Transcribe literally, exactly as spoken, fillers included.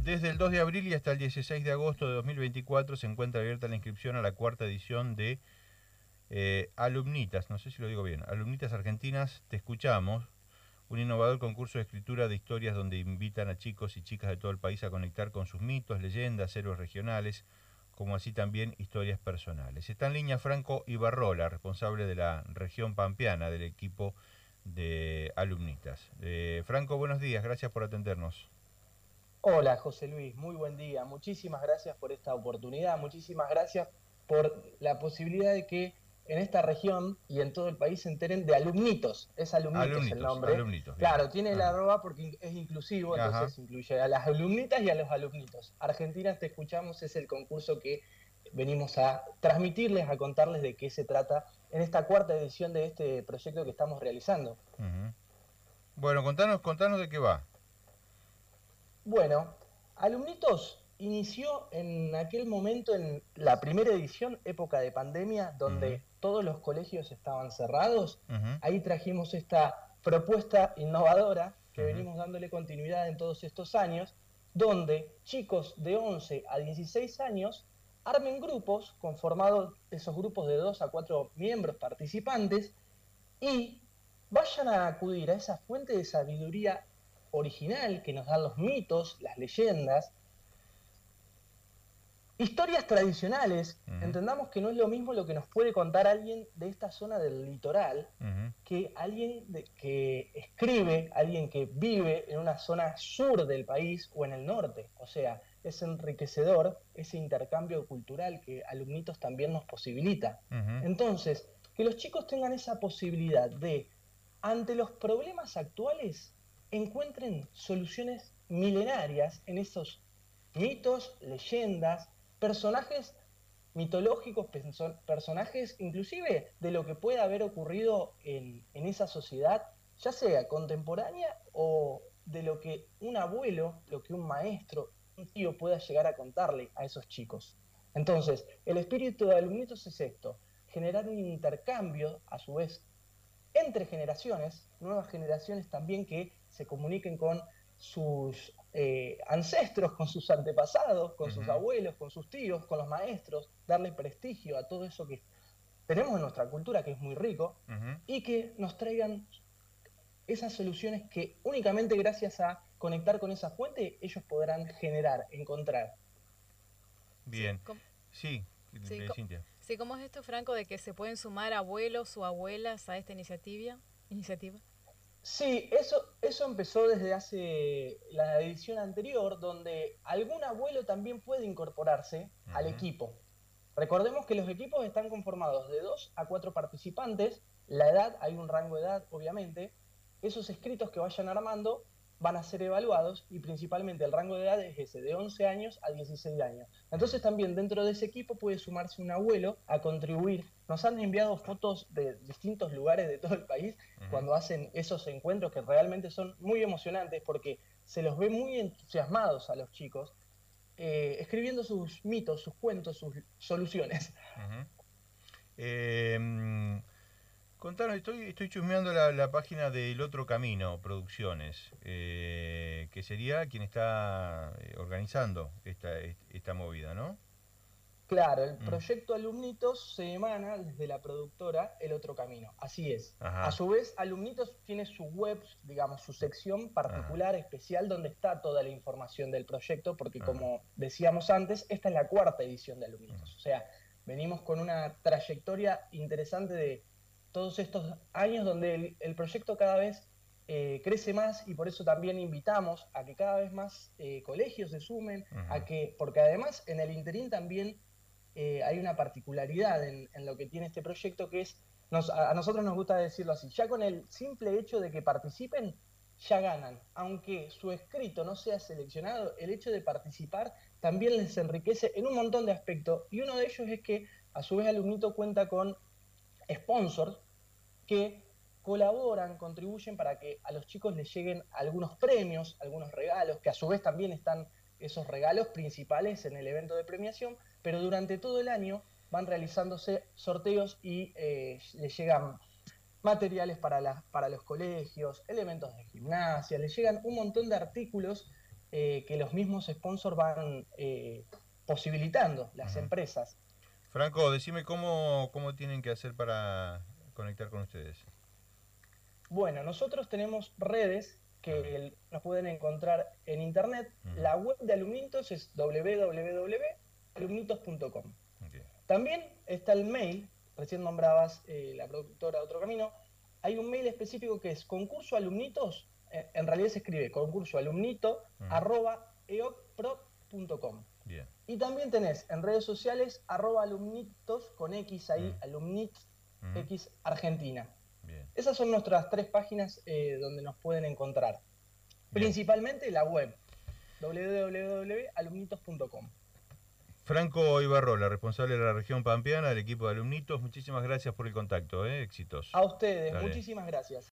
Desde el dos de abril y hasta el dieciséis de agosto de dos mil veinticuatro se encuentra abierta la inscripción a la cuarta edición de eh, Alumnitas, no sé si lo digo bien, Alumnitas Argentinas Te Escuchamos, un innovador concurso de escritura de historias donde invitan a chicos y chicas de todo el país a conectar con sus mitos, leyendas, héroes regionales, como así también historias personales. Está en línea Franco Ibarrola, responsable de la región pampeana del equipo de Alumnitas. Eh, Franco, buenos días, gracias por atendernos. Hola José Luis, muy buen día. Muchísimas gracias por esta oportunidad, muchísimas gracias por la posibilidad de que en esta región y en todo el país se enteren de Alumnitos. Es Alumnitos el Alumnitos, nombre. alumnitos, bien. Claro, tiene el Ajá. arroba porque es inclusivo, Ajá. entonces incluye a las alumnitas y a los alumnitos. Argentinas Te Escuchamos es el concurso que venimos a transmitirles, a contarles de qué se trata en esta cuarta edición de este proyecto que estamos realizando. Uh-huh. Bueno, contanos, contanos de qué va. Bueno, Alumnitos inició en aquel momento, en la primera edición, época de pandemia, Uh-huh. donde todos los colegios estaban cerrados. Uh-huh. Ahí trajimos esta propuesta innovadora que Uh-huh. venimos dándole continuidad en todos estos años, donde chicos de once a dieciséis años armen grupos, conformados esos grupos de dos a cuatro miembros participantes, y vayan a acudir a esa fuente de sabiduría original que nos dan los mitos, las leyendas, historias tradicionales. Uh-huh. Entendamos que no es lo mismo lo que nos puede contar alguien de esta zona del litoral Uh-huh. que alguien de, que escribe, alguien que vive en una zona sur del país o en el norte. O sea, es enriquecedor ese intercambio cultural que Alumnitos también nos posibilita. Uh-huh. Entonces, que los chicos tengan esa posibilidad de, ante los problemas actuales, encuentren soluciones milenarias en esos mitos, leyendas, personajes mitológicos, personajes inclusive de lo que pueda haber ocurrido en, en esa sociedad, ya sea contemporánea o de lo que un abuelo, lo que un maestro, un tío pueda llegar a contarle a esos chicos. Entonces, el espíritu de Alumnitos es esto, generar un intercambio, a su vez, entre generaciones, nuevas generaciones también que se comuniquen con sus eh, ancestros, con sus antepasados, con sus Uh-huh. abuelos, con sus tíos, con los maestros, darle prestigio a todo eso que tenemos en nuestra cultura, que es muy rico, Uh-huh. y que nos traigan esas soluciones que únicamente gracias a conectar con esa fuente ellos podrán generar, encontrar. Sí, Bien. com- Sí, sí, eh, co- Cintia. sí, ¿cómo es esto, Franco, de que se pueden sumar abuelos o abuelas a esta iniciativa? iniciativa? Sí, eso, eso empezó desde hace la edición anterior, donde algún abuelo también puede incorporarse al Uh-huh. equipo. Recordemos que los equipos están conformados de dos a cuatro participantes, la edad, hay un rango de edad, obviamente, esos escritos que vayan armando van a ser evaluados y principalmente el rango de edad es ese, de once años a dieciséis años. Entonces también dentro de ese equipo puede sumarse un abuelo a contribuir. Nos han enviado fotos de distintos lugares de todo el país Uh-huh. cuando hacen esos encuentros que realmente son muy emocionantes porque se los ve muy entusiasmados a los chicos, eh, escribiendo sus mitos, sus cuentos, sus soluciones. Uh-huh. Eh, contanos, estoy, estoy chusmeando la, la página de El Otro Camino Producciones, eh, que sería quien está eh, organizando esta, esta movida, ¿no? Claro, el Mm. proyecto Alumnitos se emana desde la productora El Otro Camino, así es. A Ajá. su vez, Alumnitos tiene su web, digamos, su sección Ajá. particular, especial, donde está toda la información del proyecto, porque Ajá. como decíamos antes, esta es la cuarta edición de Ajá. Alumnitos. O sea, venimos con una trayectoria interesante de todos estos años donde el, el proyecto cada vez eh, crece más y por eso también invitamos a que cada vez más eh, colegios se sumen, a Ajá. que, porque además en el interín también eh, hay una particularidad en, en, lo que tiene este proyecto que es, nos, a, a nosotros nos gusta decirlo así, ya con el simple hecho de que participen, ya ganan. Aunque su escrito no sea seleccionado, el hecho de participar también les enriquece en un montón de aspectos. Y uno de ellos es que, a su vez, Alumnito cuenta con sponsors que colaboran, contribuyen para que a los chicos les lleguen algunos premios, algunos regalos, que a su vez también están esos regalos principales en el evento de premiación, pero durante todo el año van realizándose sorteos y eh, les llegan materiales para, la, para los colegios, elementos de gimnasia, les llegan un montón de artículos eh, que los mismos sponsors van eh, posibilitando, las Ujú. empresas. Franco, decime cómo, cómo tienen que hacer para conectar con ustedes. Bueno, nosotros tenemos redes A ver. que nos pueden encontrar en internet. Ujú. La web de Alumnitos es w w w punto alumnitos punto com. Ok. También está el mail, recién nombrabas eh, la productora Otro Camino. Hay un mail específico que es concurso alumnitos, eh, en realidad se escribe concurso alumnito Ujú. arroba eocprop punto com. Bien. Y también tenés en redes sociales arroba alumnitos con X ahí, Mm. alumnits Ujú. X Argentina. Bien. Esas son nuestras tres páginas eh, donde nos pueden encontrar. Bien. Principalmente la web, w w w punto alumnitos punto com. Franco Ibarrola, responsable de la región pampeana del equipo de Alumnitos, muchísimas gracias por el contacto, ¿eh? Éxitos. A ustedes, Dale. muchísimas gracias.